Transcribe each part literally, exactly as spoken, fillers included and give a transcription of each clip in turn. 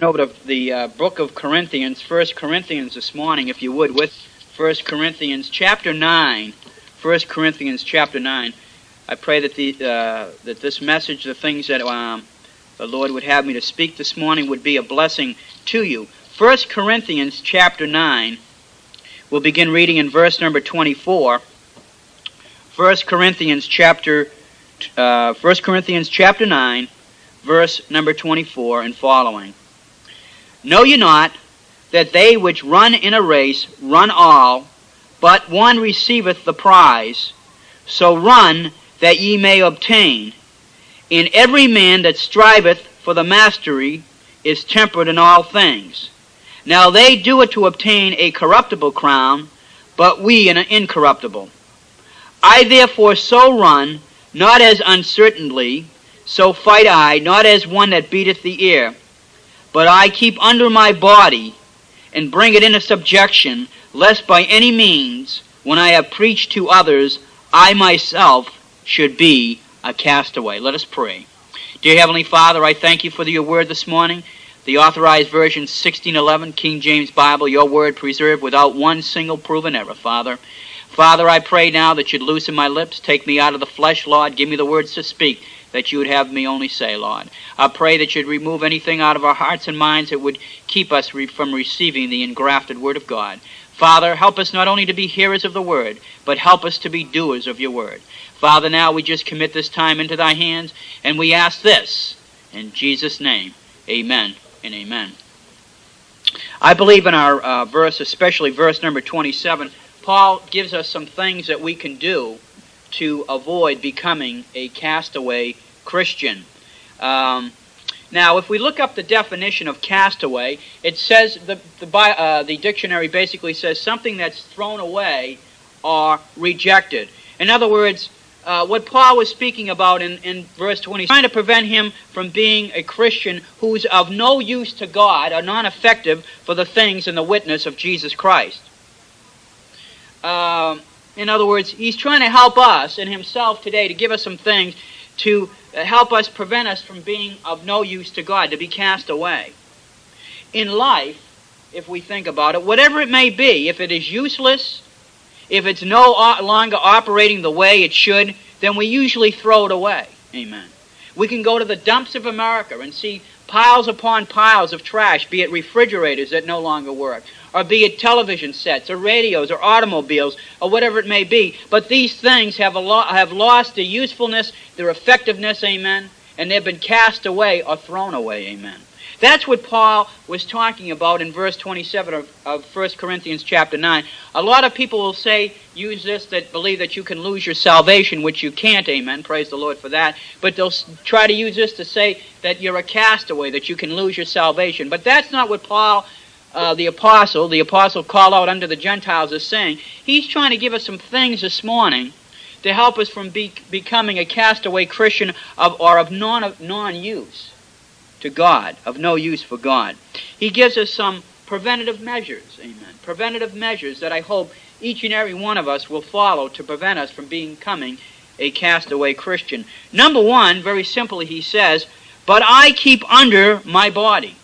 Over to the uh, book of Corinthians, First Corinthians this morning, if you would, with First Corinthians chapter nine. First Corinthians chapter nine. I pray that the uh, that this message, the things that um, the Lord would have me to speak this morning, would be a blessing to you. First Corinthians chapter nine. We'll begin reading in verse number twenty-four. First Corinthians chapter uh, First Corinthians chapter nine, verse number twenty-four and following. Know ye not that they which run in a race run all, but one receiveth the prize? So run that ye may obtain. In every man that striveth for the mastery is temperate in all things. Now they do it to obtain a corruptible crown, but we an incorruptible. I therefore so run, not as uncertainly, so fight I, not as one that beateth the air. But I keep under my body, and bring it into subjection, lest by any means, when I have preached to others, I myself should be a castaway. Let us pray. Dear Heavenly Father, I thank you for your word this morning. The Authorized Version sixteen eleven, King James Bible, your word preserved without one single proven error, Father. Father, I pray now that you'd loosen my lips, take me out of the flesh, Lord, give me the words to speak that you would have me only say, Lord. I pray that you'd remove anything out of our hearts and minds that would keep us re- from receiving the engrafted word of God. Father, help us not only to be hearers of the word, but help us to be doers of your word. Father, now we just commit this time into thy hands, and we ask this in Jesus' name. Amen and amen. I believe in our uh, verse, especially verse number twenty-seven, Paul gives us some things that we can do to avoid becoming a castaway Christian. Um, now, if we look up the definition of castaway, it says, the, the, uh, the dictionary basically says something that's thrown away or rejected. In other words, uh, what Paul was speaking about in, in verse twenty, trying to prevent him from being a Christian who's of no use to God or non-effective for the things and the witness of Jesus Christ. Um... In other words, he's trying to help us and himself today to give us some things to help us prevent us from being of no use to God, to be cast away. In life, if we think about it, whatever it may be, if it is useless, if it's no longer operating the way it should, then we usually throw it away. Amen. We can go to the dumps of America and see piles upon piles of trash, be it refrigerators that no longer work, or be it television sets, or radios, or automobiles, or whatever it may be. But these things have, a lo- have lost their usefulness, their effectiveness, amen, and they've been cast away or thrown away, amen. That's what Paul was talking about in verse twenty-seven of, of First Corinthians chapter nine. A lot of people will say, use this, that believe that you can lose your salvation, which you can't, amen, praise the Lord for that. But they'll try to use this to say that you're a castaway, that you can lose your salvation. But that's not what Paul, uh, the apostle, the apostle called out unto the Gentiles is saying. He's trying to give us some things this morning to help us from be, becoming a castaway Christian of, or of non, of non-use to God, of no use for God. He gives us some preventative measures, amen, preventative measures that I hope each and every one of us will follow to prevent us from becoming a castaway Christian. Number one, very simply, he says, but I keep under my body.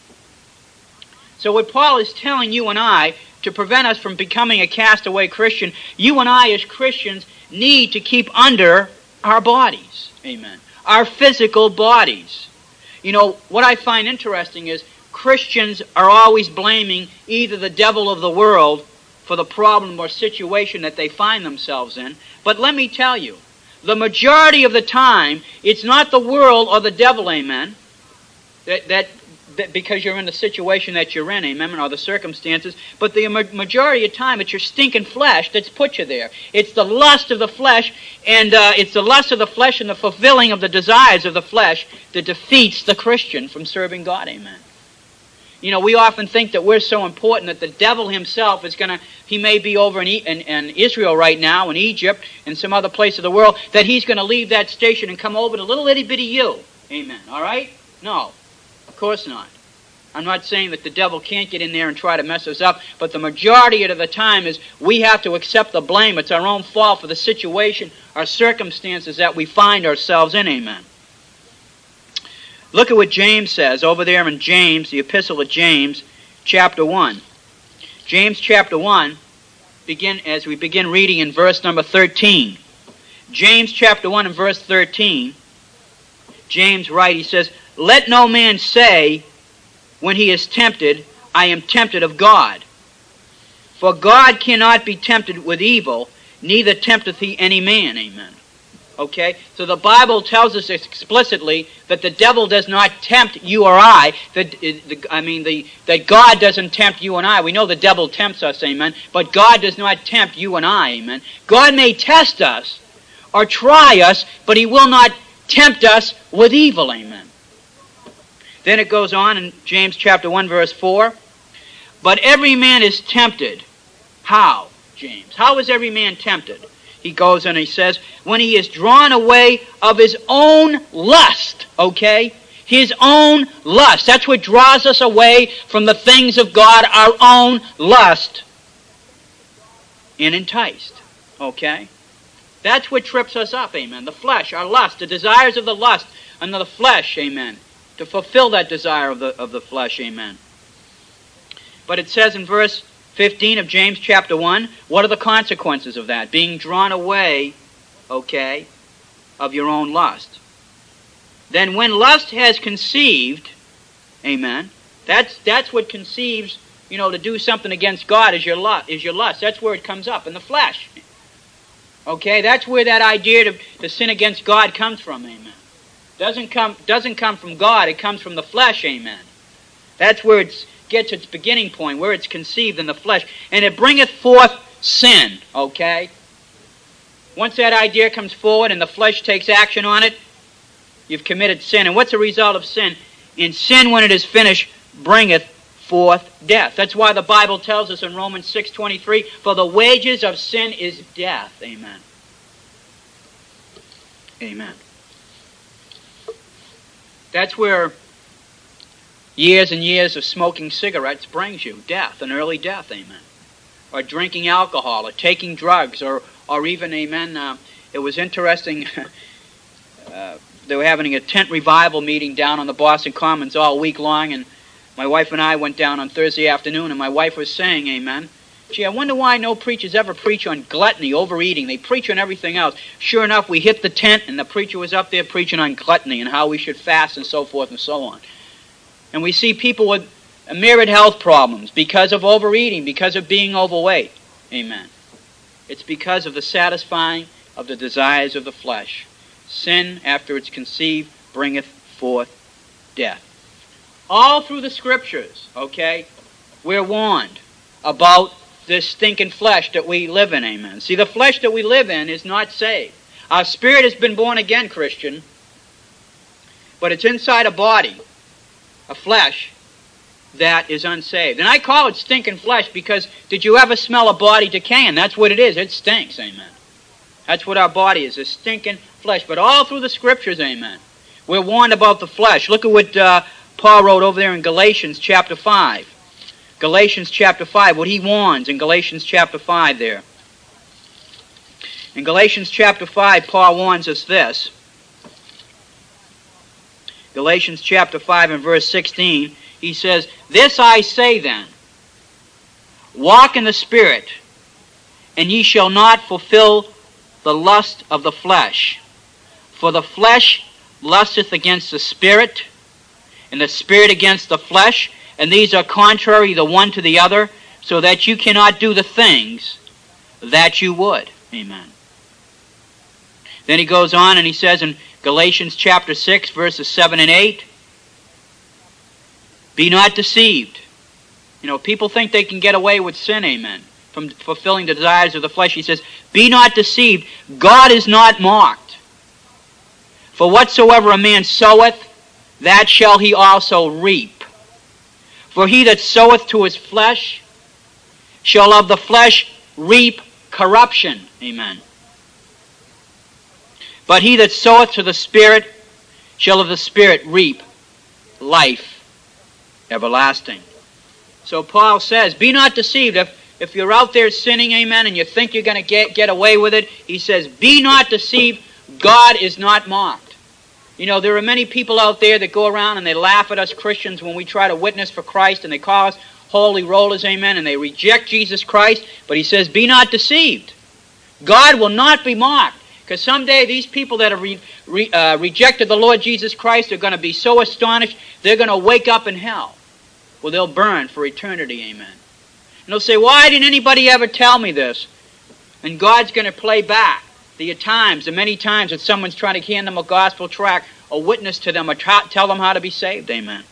So what Paul is telling you and I, to prevent us from becoming a castaway Christian, you and I as Christians need to keep under our bodies, amen, our physical bodies. You know, what I find interesting is Christians are always blaming either the devil of the world for the problem or situation that they find themselves in. But let me tell you, the majority of the time, it's not the world or the devil, amen, that, that, that because you're in the situation that you're in, amen, or the circumstances, but the majority of the time, it's your stinking flesh that's put you there. It's the lust of the flesh, and uh, it's the lust of the flesh and the fulfilling of the desires of the flesh that defeats the Christian from serving God, amen. You know, we often think that we're so important that the devil himself is going to, he may be over in, in, in Israel right now, in Egypt, and some other place of the world, that he's going to leave that station and come over to little itty bitty you. Amen. All right? No, of course not. I'm not saying that the devil can't get in there and try to mess us up, but the majority of the time is we have to accept the blame. It's our own fault for the situation, our circumstances that we find ourselves in. Amen. Look at what James says over there in James, the Epistle of James, chapter one. James chapter one, begin as we begin reading in verse number thirteen. James chapter one and verse thirteen, James writes, he says, "Let no man say when he is tempted, I am tempted of God. For God cannot be tempted with evil, neither tempteth he any man." Amen. Okay? So the Bible tells us explicitly that the devil does not tempt you or I. That, I mean, the, that God doesn't tempt you and I. We know the devil tempts us, amen. But God does not tempt you and I, amen. God may test us or try us, but he will not tempt us with evil, amen. Then it goes on in James chapter one, verse four. "But every man is tempted." How, James? How is every man tempted? He goes and he says, "when he is drawn away of his own lust," okay? His own lust. That's what draws us away from the things of God, our own lust. "And enticed," okay? That's what trips us up, amen. The flesh, our lust, the desires of the lust and of the flesh, amen. To fulfill that desire of the, of the flesh, amen. But it says in verse fifteen of James chapter one, what are the consequences of that? Being drawn away, okay, of your own lust. "Then when lust has conceived," amen, that's, that's what conceives, you know, to do something against God is your, lust, is your lust. That's where it comes up, in the flesh. Okay, that's where that idea to, to sin against God comes from, amen. Doesn't come, doesn't come from God, it comes from the flesh, amen. That's where it gets its beginning point, where it's conceived in the flesh. "And it bringeth forth sin," okay? Once that idea comes forward and the flesh takes action on it, you've committed sin. And what's the result of sin? "In sin, when it is finished, bringeth forth death." That's why the Bible tells us in Romans six twenty-three, "For the wages of sin is death." Amen. Amen. That's where years and years of smoking cigarettes brings you. Death, an early death, amen. Or drinking alcohol, or taking drugs, or, or even, amen, uh, it was interesting, uh, they were having a tent revival meeting down on the Boston Commons all week long, and my wife and I went down on Thursday afternoon, and my wife was saying, amen, "Gee, I wonder why no preachers ever preach on gluttony, overeating. They preach on everything else." Sure enough, we hit the tent, and the preacher was up there preaching on gluttony and how we should fast and so forth and so on. And we see people with myriad health problems because of overeating, because of being overweight. Amen. It's because of the satisfying of the desires of the flesh. Sin, after it's conceived, bringeth forth death. All through the Scriptures, okay, we're warned about this stinking flesh that we live in, amen. See, the flesh that we live in is not saved. Our spirit has been born again, Christian, but it's inside a body, a flesh, that is unsaved. And I call it stinking flesh because did you ever smell a body decaying? That's what it is. It stinks, amen. That's what our body is, a stinking flesh. But all through the Scriptures, amen, we're warned about the flesh. Look at what uh, Paul wrote over there in Galatians chapter five. Galatians chapter five, what he warns in Galatians chapter five there. In Galatians chapter five, Paul warns us this. Galatians chapter five and verse sixteen, he says, "This I say then, walk in the Spirit, and ye shall not fulfill the lust of the flesh. For the flesh lusteth against the Spirit, and the Spirit against the flesh, and these are contrary the one to the other, so that you cannot do the things that you would." Amen. Then he goes on and he says in Galatians chapter six, verses seven and eight, "Be not deceived." You know, people think they can get away with sin, amen, from fulfilling the desires of the flesh. He says, "Be not deceived. God is not mocked. For whatsoever a man soweth, that shall he also reap. For he that soweth to his flesh shall of the flesh reap corruption." Amen. "But he that soweth to the Spirit shall of the Spirit reap life everlasting." So Paul says, be not deceived. If, if you're out there sinning, amen, and you think you're going to get, get away with it, he says, be not deceived. God is not mocked. You know, there are many people out there that go around and they laugh at us Christians when we try to witness for Christ, and they call us holy rollers, amen, and they reject Jesus Christ. But he says, be not deceived. God will not be mocked. Because someday these people that have re, re, uh, rejected the Lord Jesus Christ are going to be so astonished, they're going to wake up in hell. Well, they'll burn for eternity, amen. And they'll say, why didn't anybody ever tell me this? And God's going to play back the times, the many times that someone's trying to hand them a gospel tract or witness to them or tra- tell them how to be saved, amen.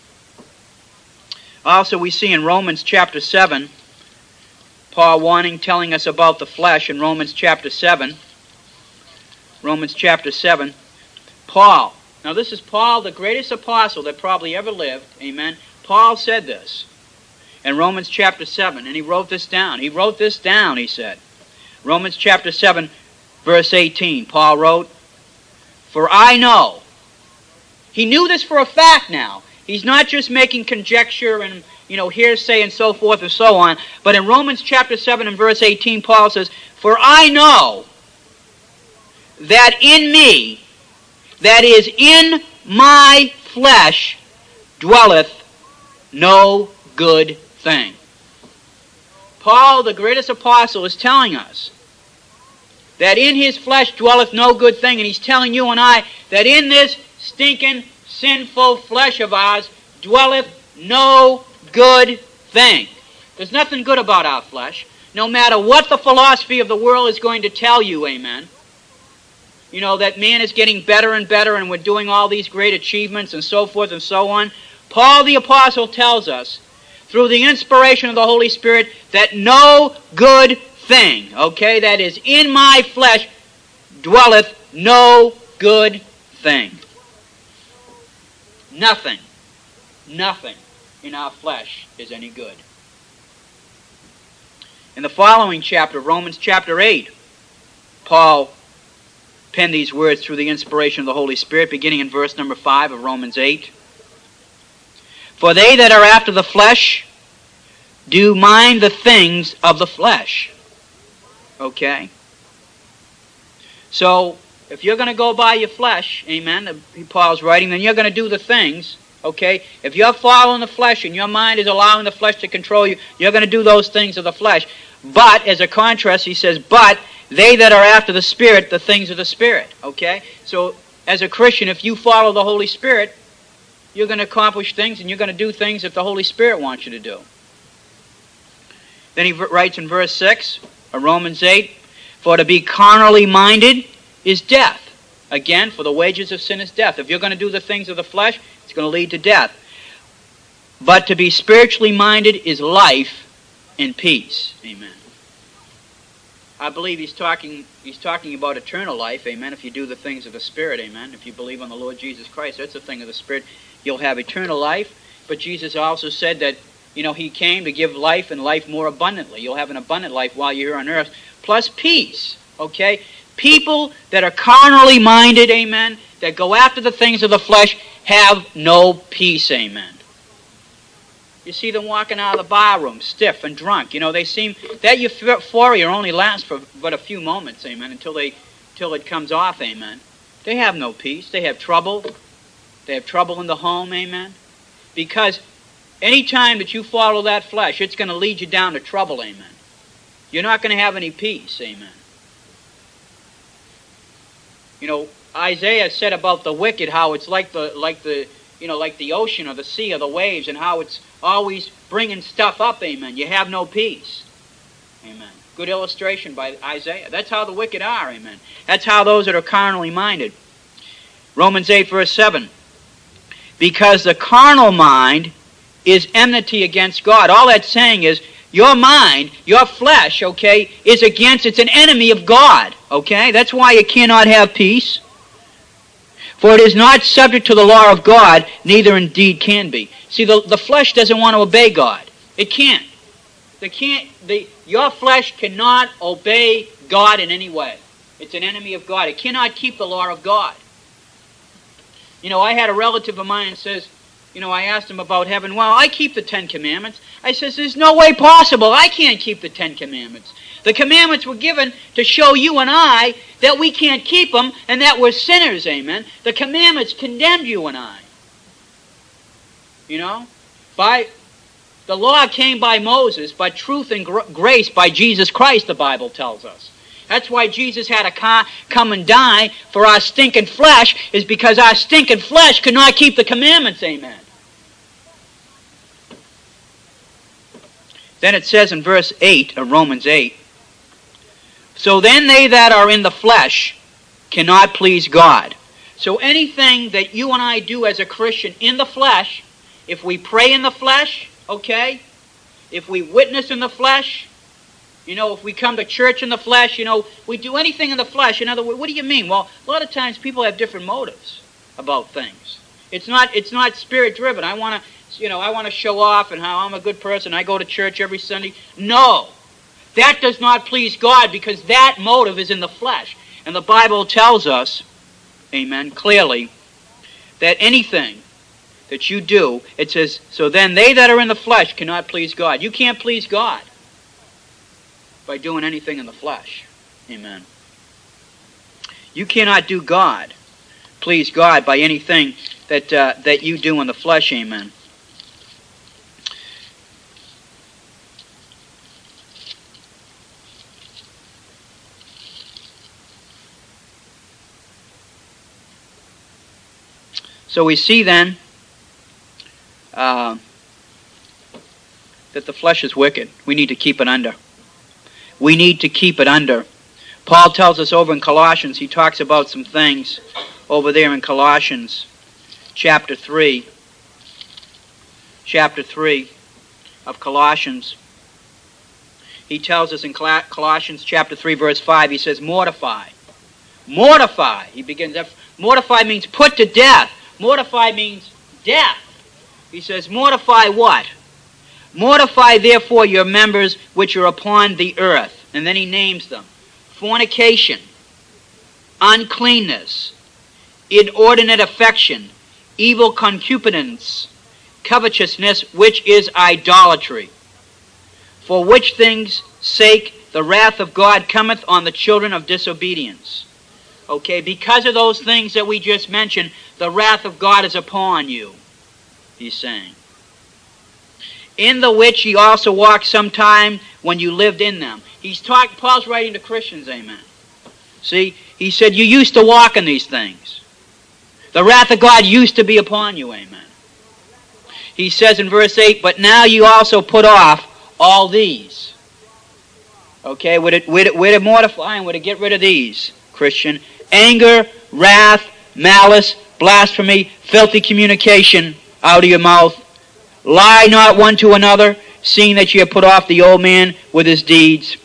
Also, we see in Romans chapter seven, Paul warning, telling us about the flesh in Romans chapter seven. Romans chapter seven, Paul. Now this is Paul, the greatest apostle that probably ever lived, amen. Paul said this in Romans chapter seven, and he wrote this down. He wrote this down, he said. Romans chapter seven, verse eighteen, Paul wrote, for I know. He knew this for a fact now. He's not just making conjecture and, you know, hearsay and so forth and so on. But in Romans chapter seven and verse eighteen, Paul says, for I know that in me, that is in my flesh, dwelleth no good thing. Paul, the greatest apostle, is telling us that in his flesh dwelleth no good thing. And he's telling you and I that in this stinking, sinful flesh of ours dwelleth no good thing. There's nothing good about our flesh. No matter what the philosophy of the world is going to tell you, amen. You know, that man is getting better and better and we're doing all these great achievements and so forth and so on. Paul the Apostle tells us, through the inspiration of the Holy Spirit, that no good thing, okay, that is in my flesh, dwelleth no good thing. Nothing, nothing in our flesh is any good. In the following chapter, Romans chapter eight, Paul penned these words through the inspiration of the Holy Spirit, beginning in verse number five of Romans eight. For they that are after the flesh do mind the things of the flesh. Okay? So, if you're going to go by your flesh, amen, Paul's writing, then you're going to do the things, okay? If you're following the flesh and your mind is allowing the flesh to control you, you're going to do those things of the flesh. But, as a contrast, he says, but they that are after the Spirit, the things of the Spirit, okay? So, as a Christian, if you follow the Holy Spirit, you're going to accomplish things and you're going to do things that the Holy Spirit wants you to do. Then he writes in verse six of Romans eight, for to be carnally minded is death. Again, for the wages of sin is death. If you're going to do the things of the flesh, it's going to lead to death. But to be spiritually minded is life and peace. Amen. I believe he's talking he's talking about eternal life, amen, if you do the things of the Spirit, amen. If you believe on the Lord Jesus Christ, that's the thing of the Spirit. You'll have eternal life. But Jesus also said that, you know, he came to give life and life more abundantly. You'll have an abundant life while you're here on earth. Plus peace, okay? People that are carnally minded, amen, that go after the things of the flesh, have no peace, amen. You see them walking out of the bar room, stiff and drunk. You know, they seem, that euphoria only lasts for but a few moments, amen, until they, until it comes off, amen. They have no peace. They have trouble. They have trouble in the home, amen. Because any time that you follow that flesh, it's going to lead you down to trouble, amen. You're not going to have any peace, amen. You know, Isaiah said about the wicked how it's like the, like the, you know, like the ocean or the sea or the waves, and how it's always bringing stuff up, amen. You have no peace, amen. Good illustration by Isaiah. That's how the wicked are, amen. That's how those that are carnally minded. Romans eight, verse seven. Because the carnal mind is enmity against God. All that's saying is, your mind, your flesh, okay, is against, it's an enemy of God, okay? That's why you cannot have peace. For it is not subject to the law of God, neither indeed can be. See, the, the flesh doesn't want to obey God. It can't. They can't. The, your flesh cannot obey God in any way. It's an enemy of God. It cannot keep the law of God. You know, I had a relative of mine that says, you know, I asked him about heaven. Well, I keep the Ten Commandments. I says, there's no way possible. I can't keep the Ten Commandments. The commandments were given to show you and I that we can't keep them and that we're sinners, amen. The commandments condemned you and I. You know? By the law came by Moses, but truth and gr- grace by Jesus Christ, the Bible tells us. That's why Jesus had to come and die for our stinking flesh, is because our stinking flesh could not keep the commandments, amen. Then it says in verse eight of Romans eight, so then they that are in the flesh cannot please God. So anything that you and I do as a Christian in the flesh, if we pray in the flesh, okay, if we witness in the flesh, you know, if we come to church in the flesh, you know, we do anything in the flesh. In other words, what do you mean? Well, a lot of times people have different motives about things. It's not, it's not spirit-driven. I want to, you know, I want to show off and how I'm a good person. I go to church every Sunday. No. That does not please God, because that motive is in the flesh. And the Bible tells us, amen, clearly, that anything that you do, it says, so then they that are in the flesh cannot please God. You can't please God by doing anything in the flesh. Amen. You cannot do God, please God, by anything that, uh, that you do in the flesh. Amen. So we see then uh, that the flesh is wicked. We need to keep it under. We need to keep it under. Paul tells us over in Colossians, he talks about some things over there in Colossians chapter three. Chapter three of Colossians. He tells us in Colossians chapter three verse five, he says, mortify. Mortify. He begins, mortify means put to death. Mortify means death. He says, mortify what? Mortify therefore your members which are upon the earth. And then he names them. Fornication, uncleanness, inordinate affection, evil concupiscence, covetousness, which is idolatry. For which things' sake the wrath of God cometh on the children of disobedience. Okay, because of those things that we just mentioned, the wrath of God is upon you, he's saying. In the which ye also walked sometime when you lived in them. He's talking, Paul's writing to Christians, amen. See, he said, you used to walk in these things. The wrath of God used to be upon you, amen. He says in verse eight, but now you also put off all these. Okay, we're to, we're to, we're to mortify and we're to get rid of these, Christian. Anger, wrath, malice, blasphemy, filthy communication out of your mouth. Lie not one to another, seeing that ye have put off the old man with his deeds,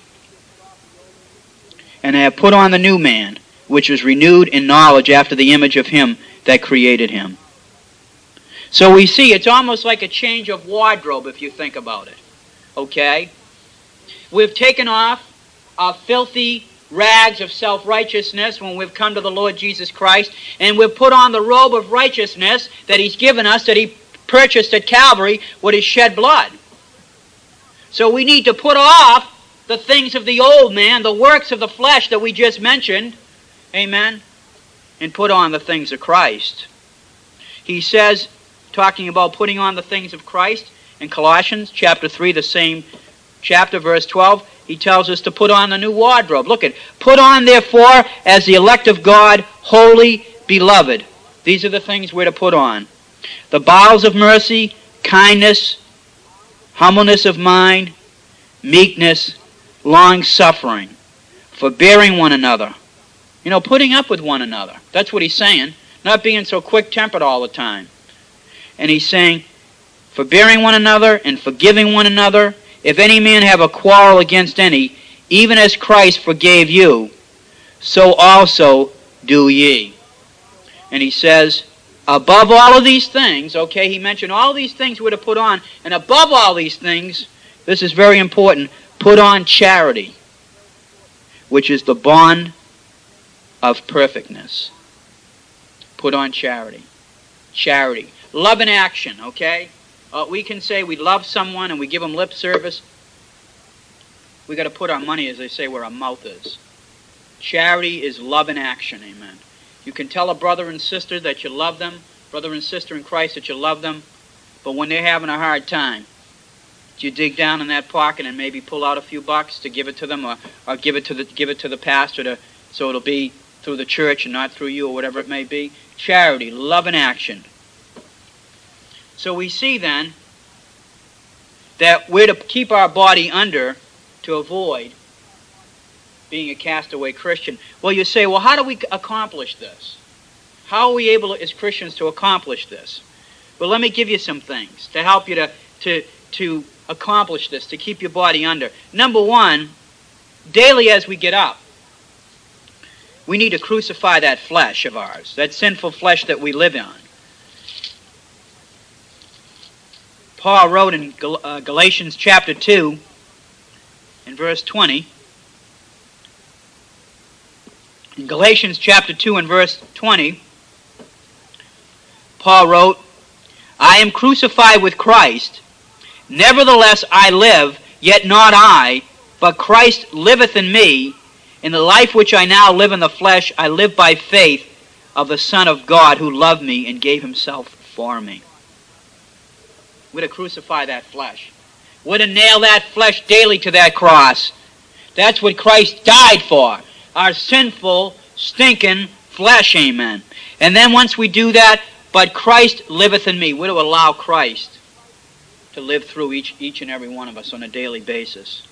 and have put on the new man, which is renewed in knowledge after the image of him that created him. So we see it's almost like a change of wardrobe if you think about it. Okay? We've taken off our filthy rags of self-righteousness when we've come to the Lord Jesus Christ, and we've put on the robe of righteousness that he's given us, that he purchased at Calvary with his shed blood. So we need to put off the things of the old man, the works of the flesh that we just mentioned, amen, and put on the things of Christ. He says, talking about putting on the things of Christ, in Colossians chapter three, the same chapter, verse twelve, he tells us to put on the new wardrobe. Look at, put on therefore as the elect of God, holy, beloved. These are the things we're to put on. The bowels of mercy, kindness, humbleness of mind, meekness, long-suffering, forbearing one another. You know, putting up with one another. That's what he's saying. Not being so quick-tempered all the time. And he's saying, forbearing one another and forgiving one another. If any man have a quarrel against any, even as Christ forgave you, so also do ye. And he says, above all of these things, okay, he mentioned all these things we're to put on, and above all these things, this is very important, put on charity, which is the bond of perfectness. Put on charity. Charity. love in action, okay? Uh, we can say we love someone and we give them lip service. We got to put our money, as they say, where our mouth is. Charity is love in action, amen. You can tell a brother and sister that you love them, brother and sister in Christ that you love them, but when they're having a hard time, do you dig down in that pocket and maybe pull out a few bucks to give it to them, or, or give it to the give it to the pastor to, so it'll be through the church and not through you, or whatever it may be? Charity, love in action. So we see then that we're to keep our body under to avoid being a castaway Christian. Well, you say, well, how do we accomplish this? How are we able as Christians to accomplish this? Well, let me give you some things to help you to, to, to accomplish this, to keep your body under. Number one, daily as we get up, we need to crucify that flesh of ours, that sinful flesh that we live on. Paul wrote in Gal- uh, Galatians chapter two, in verse twenty, in Galatians chapter two and verse twenty, Paul wrote, I am crucified with Christ, nevertheless I live, yet not I, but Christ liveth in me. In the life which I now live in the flesh, I live by faith of the Son of God who loved me and gave himself for me. We're to crucify that flesh. We're to nail that flesh daily to that cross. That's what Christ died for. Our sinful, stinking flesh, amen. And then once we do that, but Christ liveth in me. We're to allow Christ to live through each, each and every one of us on a daily basis.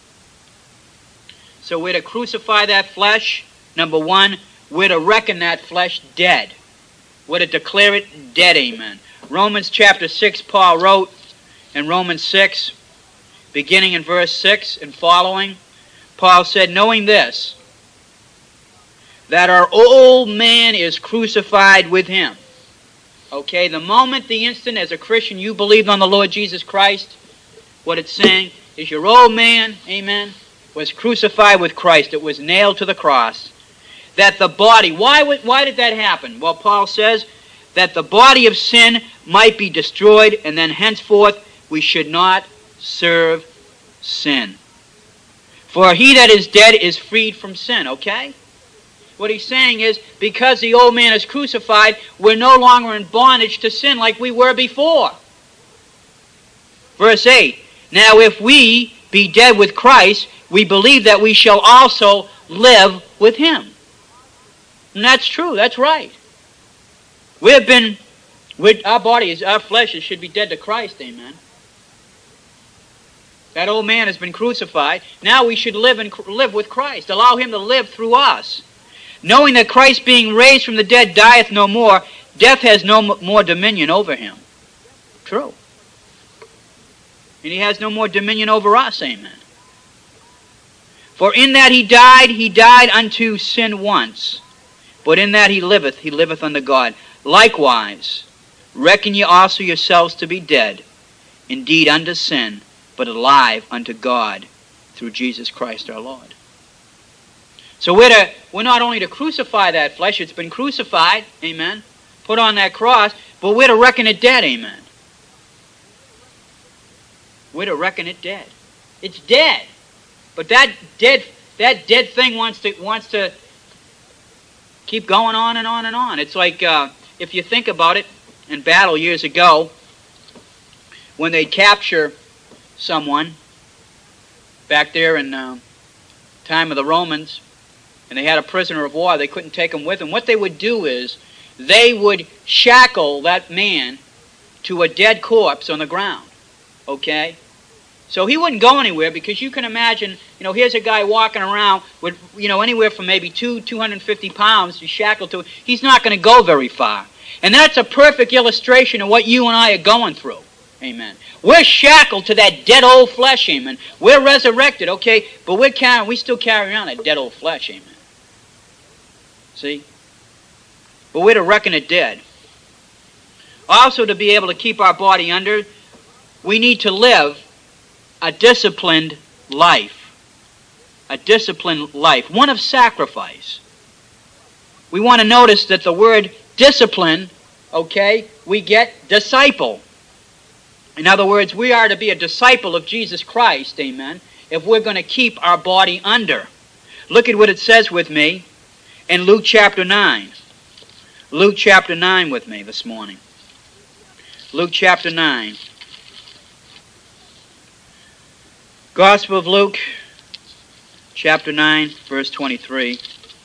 So we're to crucify that flesh. Number one, we're to reckon that flesh dead. We're to declare it dead, amen. Romans chapter six, Paul wrote in Romans six, beginning in verse six and following, Paul said, knowing this, that our old man is crucified with him. Okay, the moment, the instant, as a Christian, you believed on the Lord Jesus Christ, what it's saying is your old man, amen, was crucified with Christ. It was nailed to the cross. That the body, why, why did that happen? Well, Paul says that the body of sin might be destroyed, and then henceforth we should not serve sin. For he that is dead is freed from sin, okay? What he's saying is, because the old man is crucified, we're no longer in bondage to sin like we were before. Verse eight, now if we be dead with Christ, we believe that we shall also live with him. And that's true, that's right. We've been, with our bodies, our flesh should be dead to Christ, amen. That old man has been crucified. Now we should live and live with Christ. Allow him to live through us. Knowing that Christ being raised from the dead dieth no more, death has no more dominion over him. True. And he has no more dominion over us, amen. For in that he died, he died unto sin once. But in that he liveth, he liveth unto God. Likewise, reckon ye also yourselves to be dead, indeed unto sin, but alive unto God through Jesus Christ our Lord. So we're, to, we're not only to crucify that flesh, it's been crucified, amen, put on that cross, but we're to reckon it dead, amen. We're to reckon it dead. It's dead. But that dead, that dead thing wants to, wants to keep going on and on and on. It's like, uh, if you think about it, in battle years ago, when they'd capture someone back there in the uh, time of the Romans, and they had a prisoner of war, they couldn't take him with them. What they would do is they would shackle that man to a dead corpse on the ground. Okay? So he wouldn't go anywhere, because you can imagine, you know, here's a guy walking around with, you know, anywhere from maybe two, two hundred fifty pounds to shackled to. He's not going to go very far. And that's a perfect illustration of what you and I are going through. Amen. We're shackled to that dead old flesh, amen. We're resurrected, okay, but we're carrying, we still carry around that dead old flesh, amen. See? But we're to reckon it dead. Also, to be able to keep our body under, we need to live a disciplined life. A disciplined life. One of sacrifice. We want to notice that the word discipline, okay, we get disciple. In other words, we are to be a disciple of Jesus Christ, amen, if we're going to keep our body under. Look at what it says with me in Luke chapter nine. Luke chapter nine with me this morning. Luke chapter nine. Gospel of Luke, chapter nine, verse twenty-three.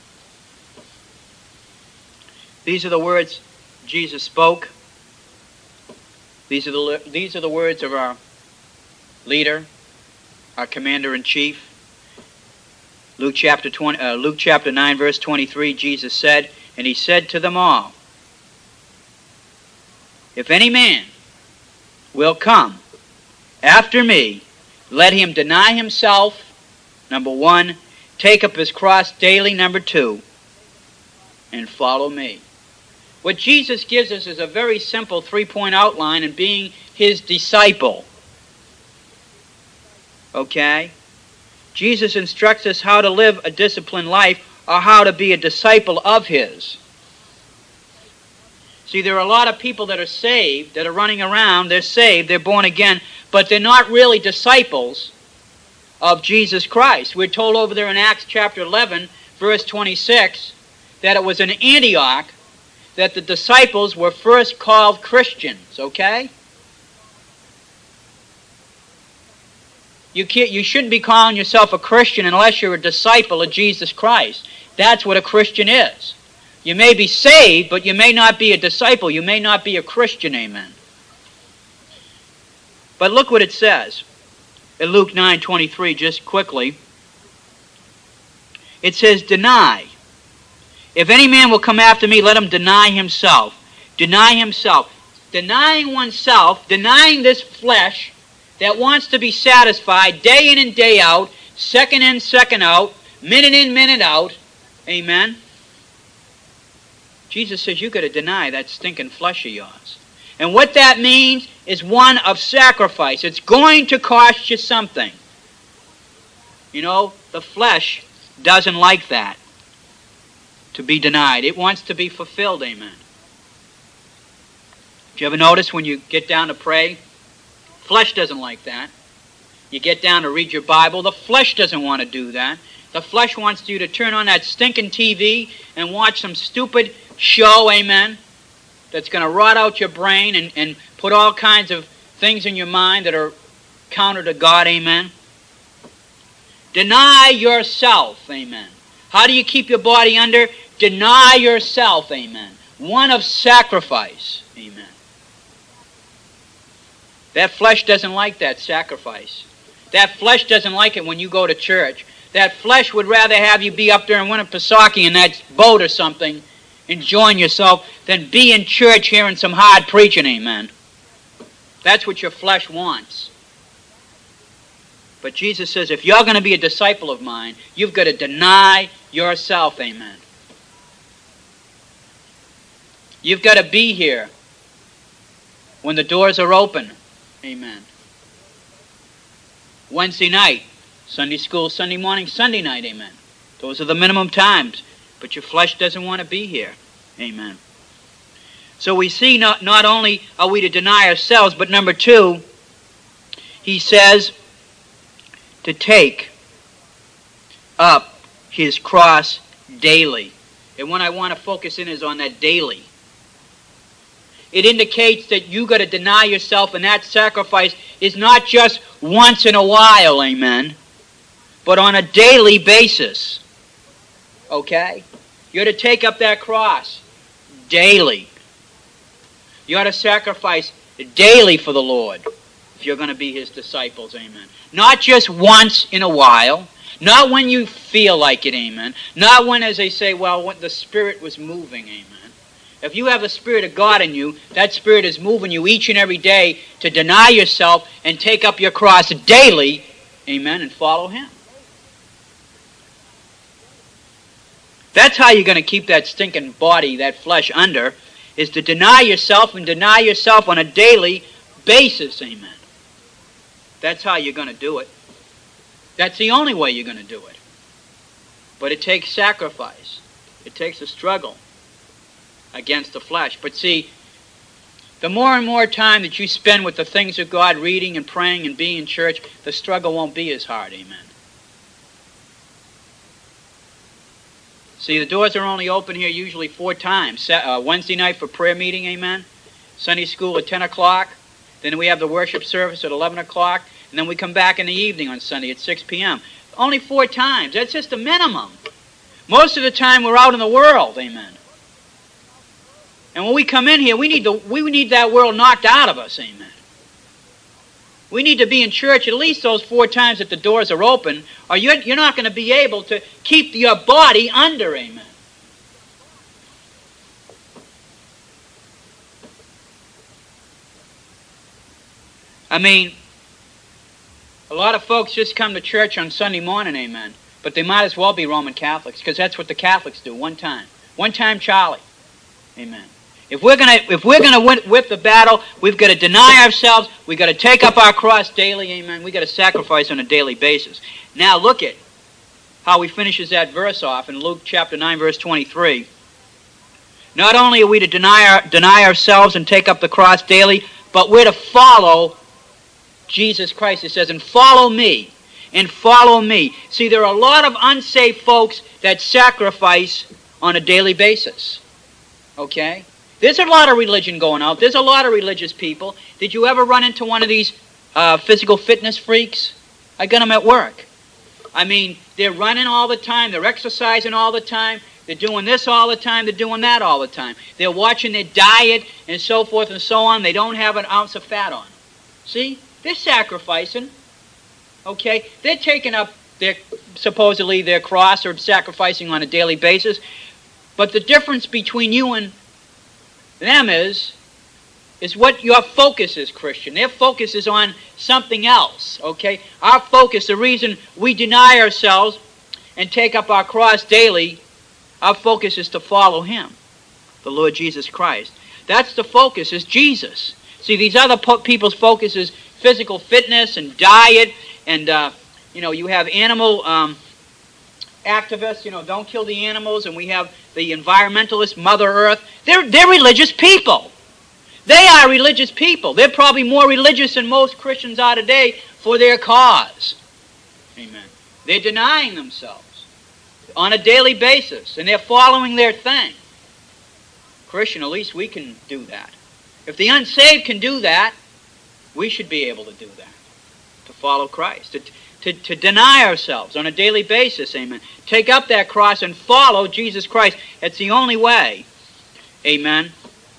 These are the words Jesus spoke. These are the, these are the words of our leader, our commander-in-chief. Luke chapter twenty, uh, Luke chapter nine, verse twenty-three, Jesus said, and he said to them all, if any man will come after me, let him deny himself, number one, take up his cross daily, number two, and follow me. What Jesus gives us is a very simple three-point outline in being his disciple. Okay? Jesus instructs us how to live a disciplined life or how to be a disciple of his. See, there are a lot of people that are saved, that are running around, they're saved, they're born again, but they're not really disciples of Jesus Christ. We're told over there in Acts chapter eleven, verse twenty-six, that it was in Antioch that the disciples were first called Christians, okay? You can't, you shouldn't be calling yourself a Christian unless you're a disciple of Jesus Christ. That's what a Christian is. You may be saved, but you may not be a disciple. You may not be a Christian, amen. But look what it says in Luke nine twenty-three, just quickly. It says, deny. If any man will come after me, let him deny himself. Deny himself. Denying oneself, denying this flesh that wants to be satisfied day in and day out, second in, second out, minute in, minute out. Amen. Jesus says you've got to deny that stinking flesh of yours. And what that means is one of sacrifice. It's going to cost you something. You know, the flesh doesn't like that, to be denied. It wants to be fulfilled, amen. Do you ever notice when you get down to pray, flesh doesn't like that. You get down to read your Bible, the flesh doesn't want to do that. The flesh wants you to turn on that stinking T V and watch some stupid show, amen, that's going to rot out your brain and, and put all kinds of things in your mind that are counter to God, amen. Deny yourself, amen. How do you keep your body under? Deny yourself, amen. One of sacrifice, amen. That flesh doesn't like that sacrifice. That flesh doesn't like it when you go to church. That flesh would rather have you be up there in Winnipesaukee in that boat or something, enjoying yourself, than be in church hearing some hard preaching, amen. That's what your flesh wants. But Jesus says, if you're going to be a disciple of mine, you've got to deny yourself, amen. You've got to be here when the doors are open, amen. Wednesday night, Sunday school, Sunday morning, Sunday night, amen. Those are the minimum times. But your flesh doesn't want to be here, amen. So we see not, not only are we to deny ourselves, but number two, he says to take up his cross daily. And what I want to focus in is on that daily. It indicates that you got to deny yourself, and that sacrifice is not just once in a while, amen, but on a daily basis. Okay? You're to take up that cross daily. You ought to sacrifice daily for the Lord if you're going to be his disciples, amen. Not just once in a while, not when you feel like it, amen. Not when, as they say, well, when the Spirit was moving, amen. If you have the Spirit of God in you, that Spirit is moving you each and every day to deny yourself and take up your cross daily, amen, and follow him. That's how you're going to keep that stinking body, that flesh under, is to deny yourself and deny yourself on a daily basis, amen. That's how you're going to do it. That's the only way you're going to do it. But it takes sacrifice. It takes a struggle against the flesh. But see, The more and more time that you spend with the things of God, reading and praying and being in church, the struggle won't be as hard. Amen. See, the doors are only open here usually four times. Uh, Wednesday night for prayer meeting, amen. Sunday school at ten o'clock. Then we have the worship service at eleven o'clock. And then we come back in the evening on Sunday at six p m Only four times. That's just a minimum. Most of the time we're out in the world, amen. And when we come in here, we need, the, we need that world knocked out of us, amen. We need to be in church at least those four times that the doors are open, or you're, you're not going to be able to keep your body under, amen. I mean, a lot of folks just come to church on Sunday morning, amen, but they might as well be Roman Catholics, because that's what the Catholics do, one time. One time Charlie, amen. If we're gonna, if we're gonna win, whip the battle, we've got to deny ourselves. We've got to take up our cross daily. Amen. We've got to sacrifice on a daily basis. Now look at how he finishes that verse off in Luke chapter nine, verse twenty-three. Not only are we to deny our, deny ourselves and take up the cross daily, but we're to follow Jesus Christ. It says, "And follow me, and follow me." See, there are a lot of unsaved folks that sacrifice on a daily basis. Okay. There's a lot of religion going out. There's a lot of religious people. Did you ever run into one of these uh, physical fitness freaks? I got them at work. I mean, they're running all the time. They're exercising all the time. They're doing this all the time. They're doing that all the time. They're watching their diet and so forth and so on. They don't have an ounce of fat on. See? They're sacrificing. Okay? They're taking up their, supposedly their cross or sacrificing on a daily basis. But the difference between you and them is, is what your focus is, Christian. Their focus is on something else, okay? Our focus, the reason we deny ourselves and take up our cross daily, our focus is to follow Him, the Lord Jesus Christ. That's the focus, is Jesus. See, these other po people's focus is physical fitness and diet, and, uh, you know, you have animal um, activists, you know, don't kill the animals, and we have the environmentalists, Mother Earth. They're, they're religious people. They are religious people. They're probably more religious than most Christians are today for their cause. Amen. They're denying themselves on a daily basis, and they're following their thing. Christian, at least we can do that. If the unsaved can do that, we should be able to do that, to follow Christ, to To, to deny ourselves on a daily basis, amen. Take up that cross and follow Jesus Christ. It's the only way, amen,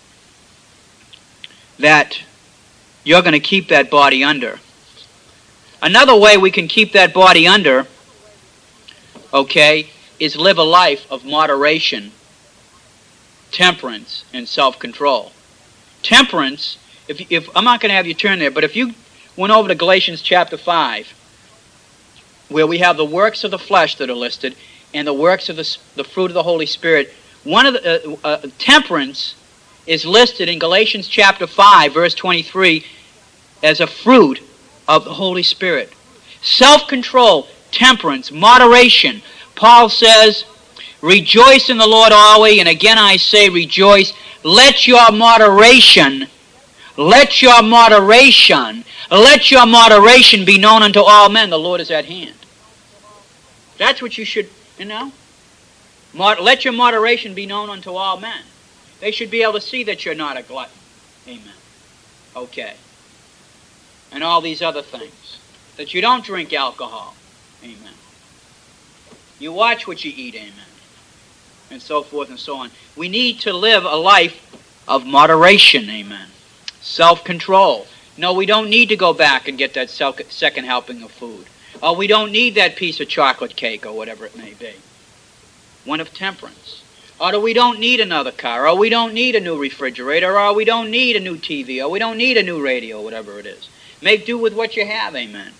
that you're going to keep that body under. Another way we can keep that body under, okay, is live a life of moderation, temperance, and self-control. Temperance, if, if I'm not going to have you turn there, but if you went over to Galatians chapter five, where we have the works of the flesh that are listed and the works of the, the fruit of the Holy Spirit, one of the uh, uh, temperance is listed in Galatians chapter five, verse twenty-three, as a fruit of the Holy Spirit. Self-control, temperance, moderation. Paul says, "Rejoice in the Lord always," and again I say rejoice. Let your moderation, let your moderation, let your moderation be known unto all men. The Lord is at hand. That's what you should, you know. Let your moderation be known unto all men. They should be able to see that you're not a glutton. Amen. Okay. And all these other things. That you don't drink alcohol. Amen. You watch what you eat. Amen. And so forth and so on. We need to live a life of moderation. Amen. Self-control. No, we don't need to go back and get that second helping of food. Or we don't need that piece of chocolate cake or whatever it may be. One of temperance. Or we don't need another car. Or we don't need a new refrigerator. Or we don't need a new T V. Or we don't need a new radio, whatever it is. Make do with what you have, amen.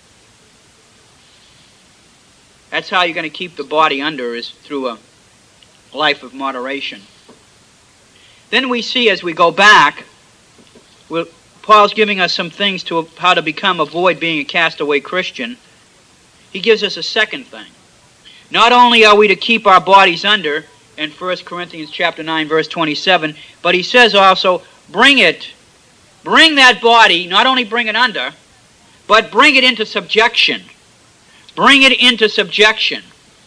That's how you're going to keep the body under, is through a life of moderation. Then we see as we go back, we'll, Paul's giving us some things to how to become, avoid being a castaway Christian. He gives us a second thing. Not only are we to keep our bodies under, in First Corinthians chapter nine, verse twenty-seven, but he says also, bring it bring that body, not only bring it under, but bring it into subjection. Bring it into subjection.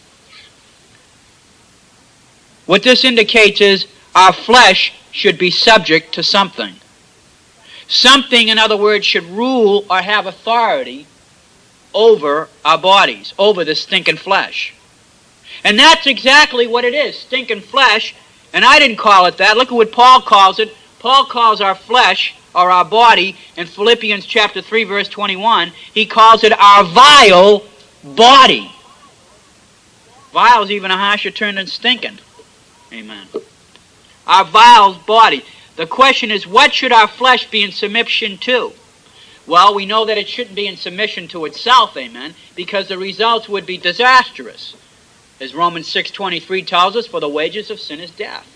What this indicates is our flesh should be subject to something. Something, in other words, should rule or have authority over our bodies, over the stinking flesh. And that's exactly what it is, stinking flesh. And I didn't call it that. Look at what Paul calls it. Paul calls our flesh, or our body, in Philippians chapter three, verse twenty-one, he calls it our vile body. Vile is even a harsher term than stinking. Amen. Our vile body. The question is, what should our flesh be in submission to? Well, we know that it shouldn't be in submission to itself, amen, because the results would be disastrous. As Romans six twenty-three tells us, for the wages of sin is death.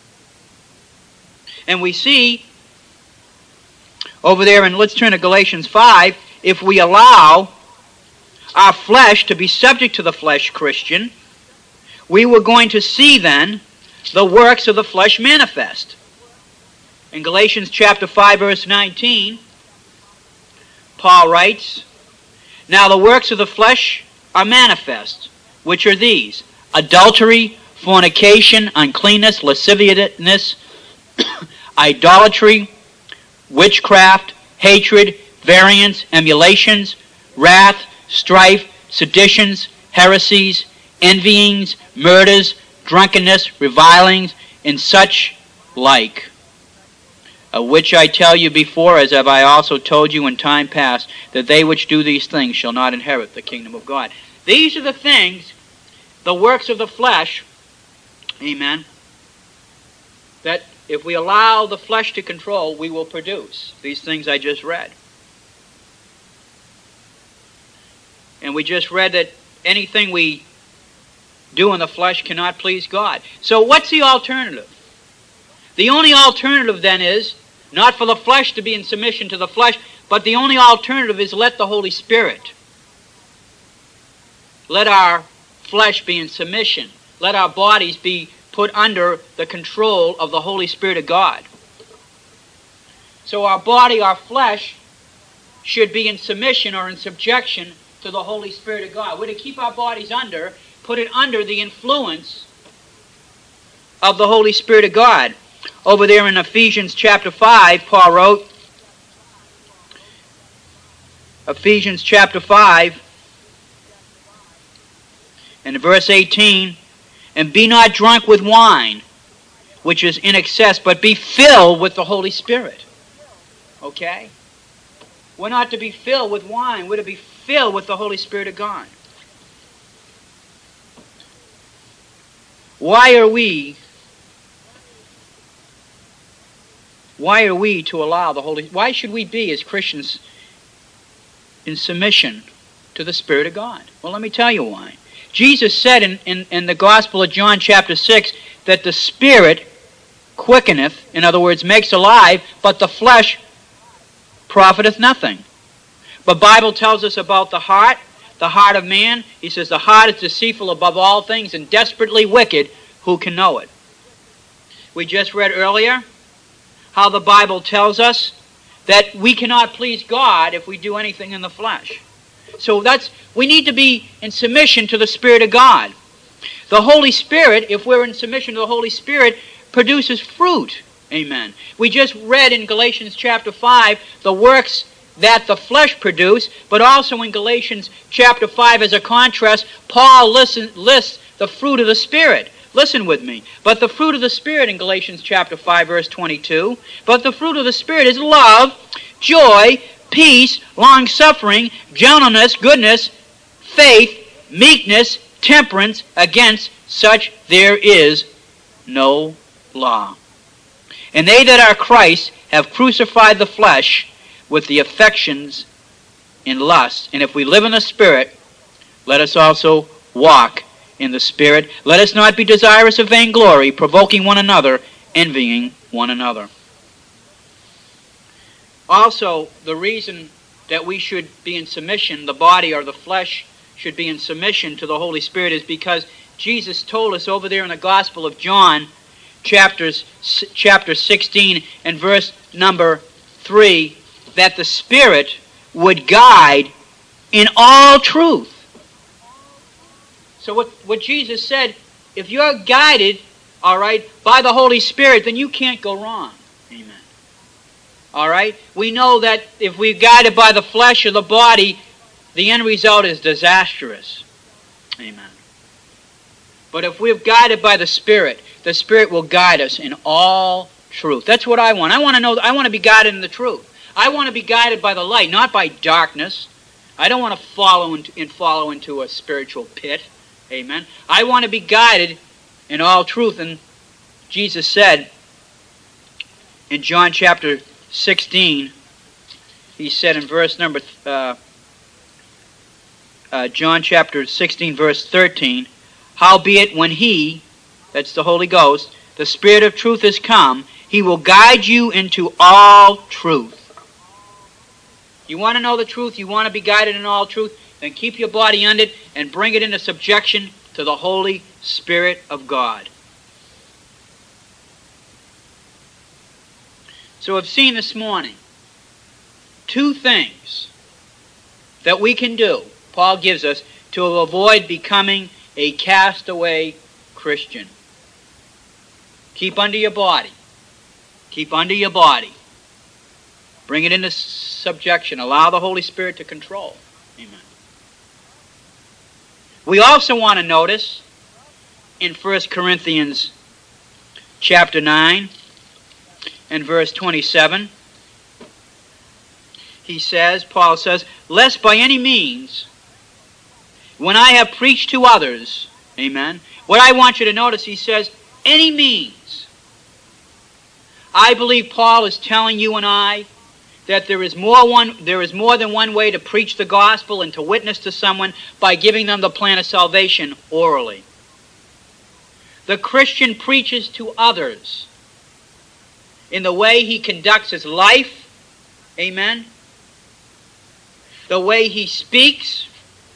And we see over there, and let's turn to Galatians five, if we allow our flesh to be subject to the flesh, Christian, we were going to see then the works of the flesh manifest. In Galatians chapter five, verse nineteen, Paul writes, now the works of the flesh are manifest, which are these: adultery, fornication, uncleanness, lasciviousness, idolatry, witchcraft, hatred, variance, emulations, wrath, strife, seditions, heresies, envyings, murders, drunkenness, revilings, and such like, of which I tell you before, as have I also told you in time past, that they which do these things shall not inherit the kingdom of God. These are the things, the works of the flesh, amen, that if we allow the flesh to control, we will produce these things I just read. And we just read that anything we do in the flesh cannot please God. So what's the alternative? The only alternative then is not for the flesh to be in submission to the flesh, but the only alternative is let the Holy Spirit. Let our flesh be in submission. Let our bodies be put under the control of the Holy Spirit of God. So our body, our flesh, should be in submission or in subjection to the Holy Spirit of God. We're to keep our bodies under, put it under the influence of the Holy Spirit of God. Over there in Ephesians chapter five, Paul wrote, Ephesians chapter five, and verse eighteen, and be not drunk with wine, which is in excess, but be filled with the Holy Spirit. Okay? We're not to be filled with wine. We're to be filled with the Holy Spirit of God. Why are we Why are we to allow the Holy... Why should we be, as Christians, in submission to the Spirit of God? Well, let me tell you why. Jesus said in, in, in the Gospel of John chapter six that the Spirit quickeneth, in other words, makes alive, but the flesh profiteth nothing. But Bible tells us about the heart, the heart of man. He says the heart is deceitful above all things and desperately wicked. Who can know it? We just read earlier how the Bible tells us that we cannot please God if we do anything in the flesh. So that's, we need to be in submission to the Spirit of God. The Holy Spirit, if we're in submission to the Holy Spirit, produces fruit. Amen. We just read in Galatians chapter five the works that the flesh produce, but also in Galatians chapter five as a contrast, Paul listen, lists the fruit of the Spirit. Listen with me. But the fruit of the Spirit in Galatians chapter five, verse twenty-two, but the fruit of the Spirit is love, joy, peace, long-suffering, gentleness, goodness, faith, meekness, temperance. Against such there is no law. And they that are Christ have crucified the flesh with the affections and lusts. And if we live in the Spirit, let us also walk in the Spirit. Let us not be desirous of vainglory, provoking one another, envying one another. Also, the reason that we should be in submission, the body or the flesh should be in submission to the Holy Spirit, is because Jesus told us over there in the Gospel of John, chapters, chapter sixteen and verse number three, that the Spirit would guide in all truth. So what, what Jesus said, if you're guided, all right, by the Holy Spirit, then you can't go wrong. Amen. All right? We know that if we're guided by the flesh or the body, the end result is disastrous. Amen. But if we're guided by the Spirit, the Spirit will guide us in all truth. That's what I want. I want to know, I want to be guided in the truth. I want to be guided by the light, not by darkness. I don't want to follow into, and follow into a spiritual pit. Amen. I want to be guided in all truth. And Jesus said in John chapter sixteen, he said in verse number, uh, uh, John chapter sixteen, verse thirteen, howbeit when he, that's the Holy Ghost, the Spirit of truth is come, he will guide you into all truth. You want to know the truth? You want to be guided in all truth? Then keep your body under it and bring it into subjection to the Holy Spirit of God. So I've seen this morning two things that we can do, Paul gives us, to avoid becoming a castaway Christian. Keep under your body. Keep under your body. Bring it into subjection. Allow the Holy Spirit to control. Amen. We also want to notice in First Corinthians chapter nine and verse twenty-seven, he says, Paul says, lest by any means, when I have preached to others, amen, what I want you to notice, he says, any means. I believe Paul is telling you and I that there is more one there is more than one way to preach the gospel and to witness to someone by giving them the plan of salvation orally. The Christian preaches to others in the way he conducts his life, amen, the way he speaks,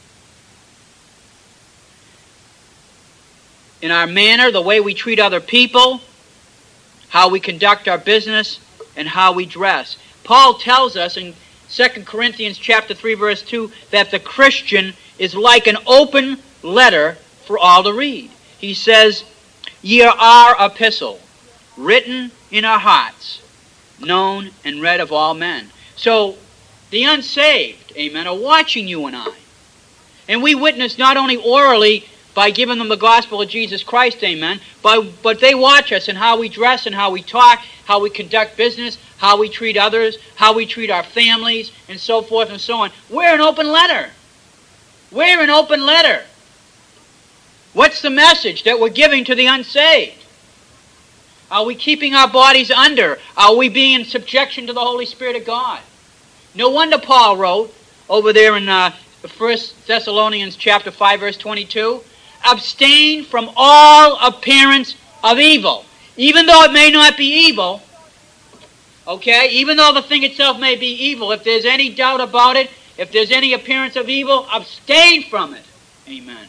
in our manner, the way we treat other people, how we conduct our business, and how we dress. Paul tells us in Second Corinthians chapter three, verse two, that the Christian is like an open letter for all to read. He says, ye are our epistle, written in our hearts, known and read of all men. So, the unsaved, amen, are watching you and I. And we witness not only orally by giving them the gospel of Jesus Christ, amen, but, but they watch us in how we dress and how we talk, how we conduct business, how we treat others, how we treat our families, and so forth and so on. We're an open letter. We're an open letter. What's the message that we're giving to the unsaved? Are we keeping our bodies under? Are we being in subjection to the Holy Spirit of God? No wonder Paul wrote over there in uh, First Thessalonians chapter five, verse twenty-two, abstain from all appearance of evil. Even though it may not be evil, okay, even though the thing itself may be evil, if there's any doubt about it, if there's any appearance of evil, abstain from it. Amen.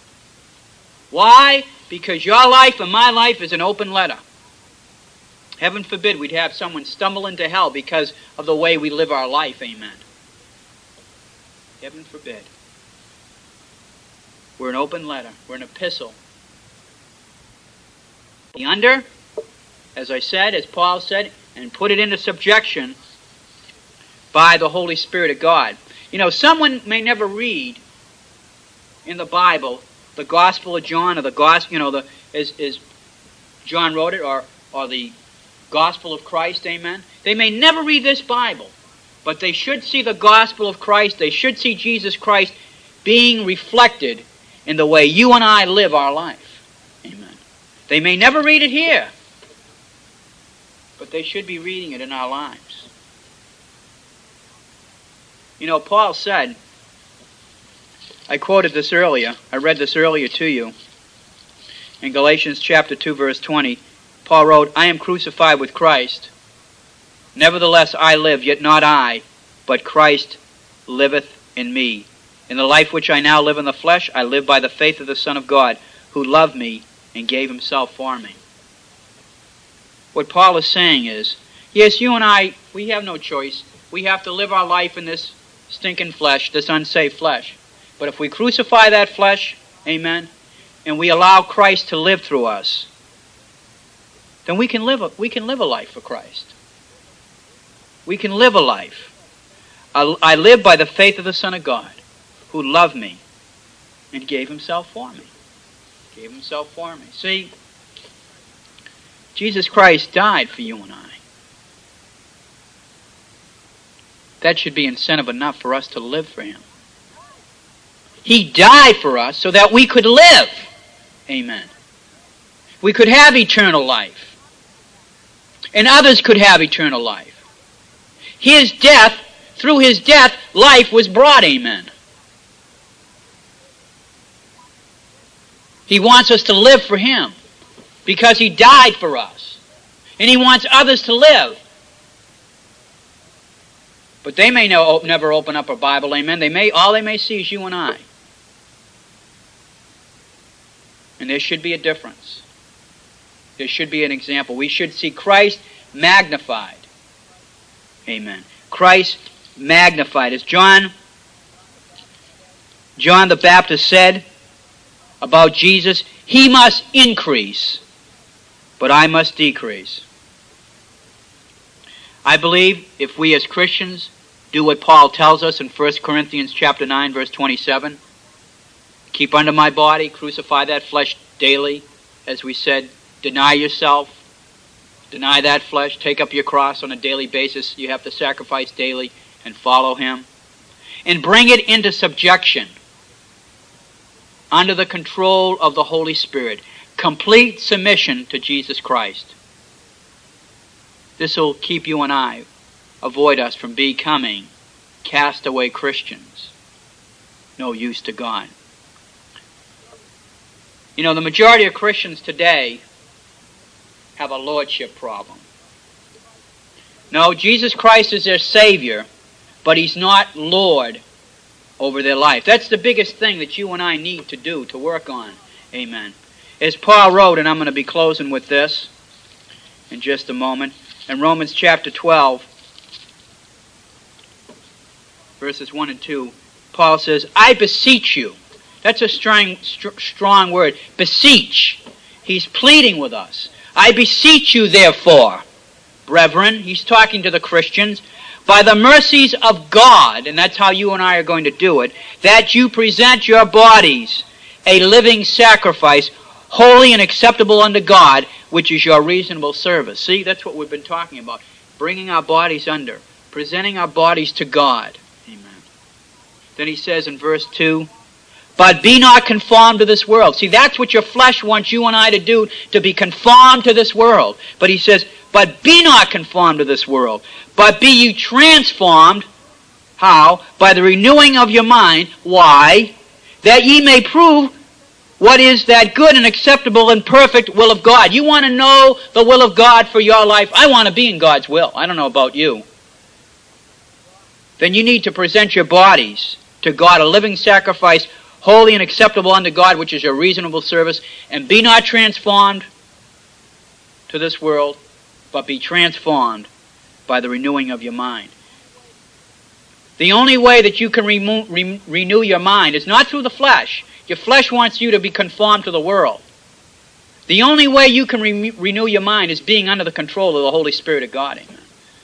Why? Because your life and my life is an open letter. Heaven forbid we'd have someone stumble into hell because of the way we live our life. Amen. Heaven forbid. We're an open letter. We're an epistle. Be under, as I said, as Paul said, and put it into subjection by the Holy Spirit of God. You know, someone may never read in the Bible the Gospel of John, or the Gospel, you know, the as, as John wrote it, or or the Gospel of Christ, amen. They may never read this Bible, but they should see the Gospel of Christ. They should see Jesus Christ being reflected in the way you and I live our life. Amen. They may never read it here, but they should be reading it in our lives. You know, Paul said, I quoted this earlier, I read this earlier to you, in Galatians chapter two, verse twenty, Paul wrote, I am crucified with Christ. Nevertheless I live, yet not I, but Christ liveth in me. In the life which I now live in the flesh, I live by the faith of the Son of God, who loved me and gave himself for me. What Paul is saying is, yes, you and I, we We have no choice. We have to live our life in this stinking flesh, this unsaved flesh. But if we crucify that flesh, amen, and we allow Christ to live through us, then we can live a, we can live a life for Christ. We can live a life. I, I live by the faith of the Son of God, who loved me and gave himself for me. Gave himself for me. See, Jesus Christ died for you and I. That should be incentive enough for us to live for him. He died for us so that we could live. Amen. We could have eternal life. And others could have eternal life. His death, through his death, life was brought. Amen. He wants us to live for him because he died for us. And he wants others to live. But they may no, never open up a Bible, amen. They may, all they may see is you and I. And there should be a difference. There should be an example. We should see Christ magnified. Amen. Christ magnified. As John, John the Baptist said about Jesus, he must increase, but I must decrease. I believe if we as Christians do what Paul tells us in First Corinthians chapter nine, verse twenty-seven, keep under my body, crucify that flesh daily, as we said, deny yourself, deny that flesh, take up your cross on a daily basis. You have to sacrifice daily and follow him. And bring it into subjection under the control of the Holy Spirit. Complete submission to Jesus Christ. This will keep you and I, avoid us from becoming castaway Christians. No use to God. You know, the majority of Christians today have a lordship problem. No, Jesus Christ is their Savior, but he's not Lord over their life. That's the biggest thing that you and I need to do, to work on. Amen. As Paul wrote, and I'm going to be closing with this in just a moment, in Romans chapter twelve, verses one and two, Paul says, I beseech you. That's a strong, strong word. Beseech. He's pleading with us. I beseech you, therefore, brethren, he's talking to the Christians, by the mercies of God, and that's how you and I are going to do it, that you present your bodies a living sacrifice, holy and acceptable unto God, which is your reasonable service. See, that's what we've been talking about. Bringing our bodies under. Presenting our bodies to God. Amen. Then he says in verse two, but be not conformed to this world. See, that's what your flesh wants you and I to do, to be conformed to this world. But he says, but be not conformed to this world, but be ye transformed. How? By the renewing of your mind. Why? That ye may prove what is that good and acceptable and perfect will of God. You want to know the will of God for your life? I want to be in God's will. I don't know about you. Then you need to present your bodies to God, a living sacrifice, holy and acceptable unto God, which is your reasonable service. And be not transformed to this world, but be transformed by the renewing of your mind. The only way that you can remo- re- renew your mind is not through the flesh. Your flesh wants you to be conformed to the world. The only way you can re- renew your mind is being under the control of the Holy Spirit of God. Amen.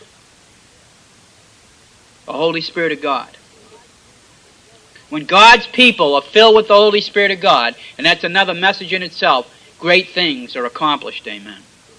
The Holy Spirit of God. When God's people are filled with the Holy Spirit of God, and that's another message in itself, great things are accomplished. Amen.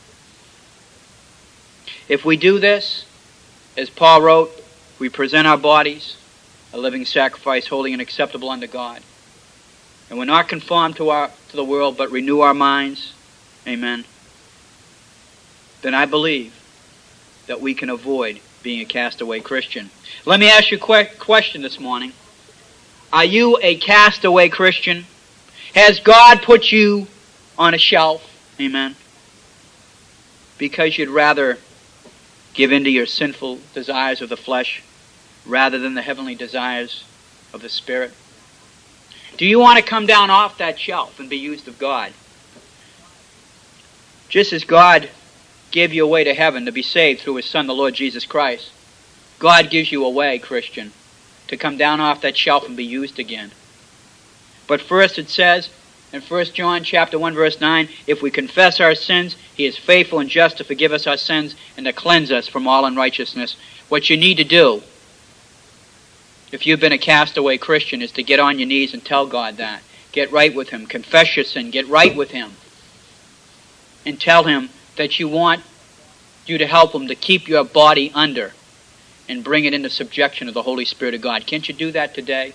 If we do this, as Paul wrote, we present our bodies a living sacrifice, holy and acceptable unto God. And we're not conformed to our to the world, but renew our minds. Amen. Then I believe that we can avoid being a castaway Christian. Let me ask you a que- question this morning. Are you a castaway Christian? Has God put you on a shelf? Amen. Because you'd rather give in to your sinful desires of the flesh rather than the heavenly desires of the Spirit? Do you want to come down off that shelf and be used of God? Just as God gave you a way to heaven to be saved through His Son, the Lord Jesus Christ. God gives you a way, Christian, to come down off that shelf and be used again. But first it says in First John chapter one, verse nine, if we confess our sins, He is faithful and just to forgive us our sins and to cleanse us from all unrighteousness. What you need to do, if you've been a castaway Christian, is to get on your knees and tell God that. Get right with Him. Confess your sin. Get right with Him. And tell Him that you want you to help Him to keep your body under and bring it into subjection to the Holy Spirit of God. Can't you do that today?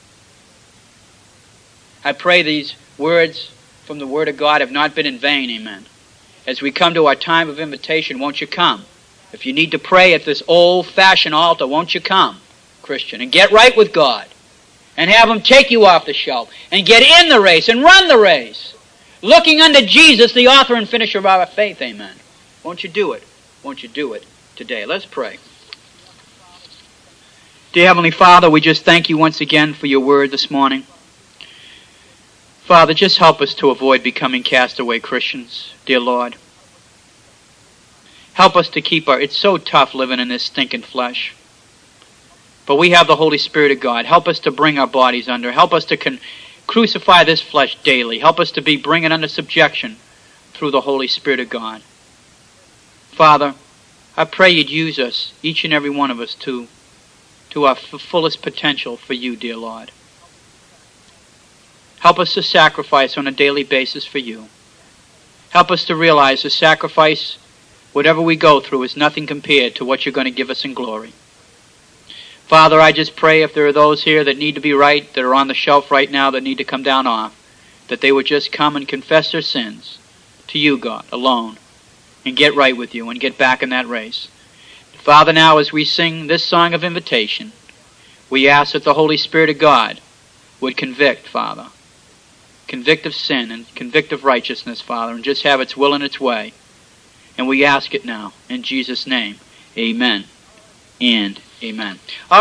I pray these words from the Word of God have not been in vain, amen. As we come to our time of invitation, won't you come? If you need to pray at this old-fashioned altar, won't you come, Christian, and get right with God, and have Him take you off the shelf, and get in the race, and run the race, looking unto Jesus, the author and finisher of our faith, amen. Won't you do it? Won't you do it today? Let's pray. Dear Heavenly Father, we just thank You once again for Your word this morning. Father, just help us to avoid becoming castaway Christians, dear Lord. Help us to keep our... It's so tough living in this stinking flesh. But we have the Holy Spirit of God. Help us to bring our bodies under. Help us to con- crucify this flesh daily. Help us to be bringing under subjection through the Holy Spirit of God. Father, I pray You'd use us, each and every one of us, to, to our f- fullest potential for You, dear Lord. Help us to sacrifice on a daily basis for You. Help us to realize the sacrifice, whatever we go through, is nothing compared to what You're going to give us in glory. Father, I just pray if there are those here that need to be right, that are on the shelf right now, that need to come down off, that they would just come and confess their sins to You, God, alone, and get right with You and get back in that race. Father, now as we sing this song of invitation, we ask that the Holy Spirit of God would convict, Father. Convict of sin and convict of righteousness, Father, and just have its will and its way. And we ask it now, in Jesus' name. Amen and amen. All